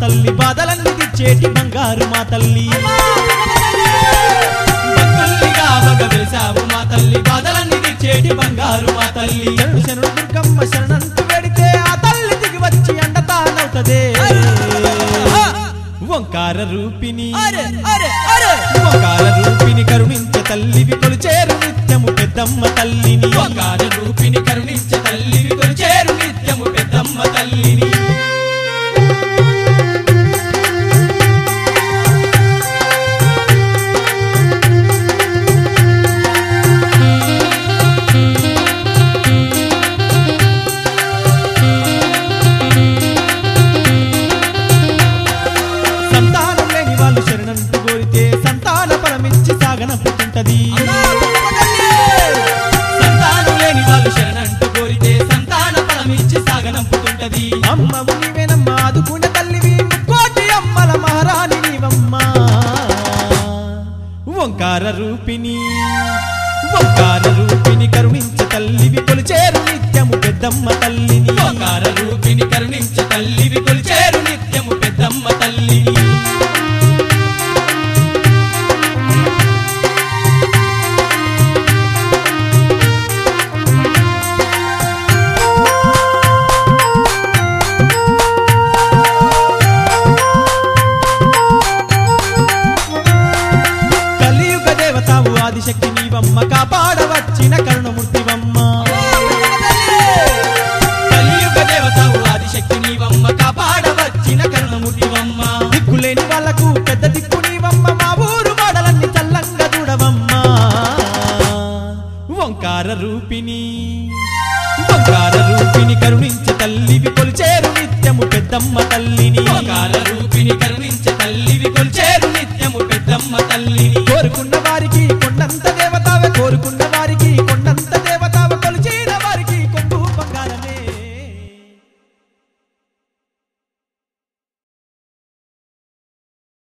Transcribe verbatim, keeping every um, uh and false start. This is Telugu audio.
తల్లి బాధలన్నీ తెచ్చేటి బంగారు మా తల్లి భక్తుల్నిగా మగ వెలిసావు మా తల్లి బాధలన్నీ తెచ్చేటి బంగారు మా తల్లి శరణు శరణు దుర్గమ్మ శరణంటూ వెడితే ఆ తల్లి దిగి వచ్చి అండతానవుతదే ఓంకార రూపిణి ఓంకార రూపిణి కరుణించే తల్లివి కొలిచేరు నిత్యము పెద్దమ్మ తల్లిని ఓంకార రూపిణి కరుణించే తల్లివి కొలిచేరు నిత్యము పెద్దమ్మ తల్లిని సంతానం లేని వాళ్ళు శరణంటూ కోరితే సంతాన పరమిచ్చి సాగనంపుతుంటది సంతానం లేని వాళ్ళు శరణంటూ కోరితే సంతాన ఫలమిచ్చి సాగనంపుతుంటది అమ్మవు నీవేనమ్మ ఆదుకునే తల్లివి కోటి అమ్మల మహారాణి నీవమ్మ ఓంకార రూపిణి ఓంకార రూపిణి కరుణించే తల్లివి కొలిచేరు నిత్యము పెద్దమ్మ తల్లిని ఓంకార రూపిణి కరుణించే తల్లివి కొలిచేరు నిత్యము పెద్దమ్మ తల్లిని కలియుగ దేవతావు ఆదిశక్తి నీవమ్మ కాపాడవచ్చిన కరుణమూర్తివమ్మ కలియుగ దేవతావు ఆదిశక్తి నీవమ్మ కాపాడవచ్చిన కరుణమూర్తివమ్మ దిక్కులేని వాళ్ళకు పెద్ద దిక్కు నీవమ్మ మా ఊరు వాడలన్నీ చల్లంగా చూడవమ్మ ఓంకార రూపిణి ఓంకార రూపిణి కరుణించే తల్లివి కొలిచేరు నిత్యము పెద్దమ్మ తల్లిని ఓంకార రూపిణి కరుణించే తల్లివి కొలిచేరు నిత్యము పెద్దమ్మ తల్లి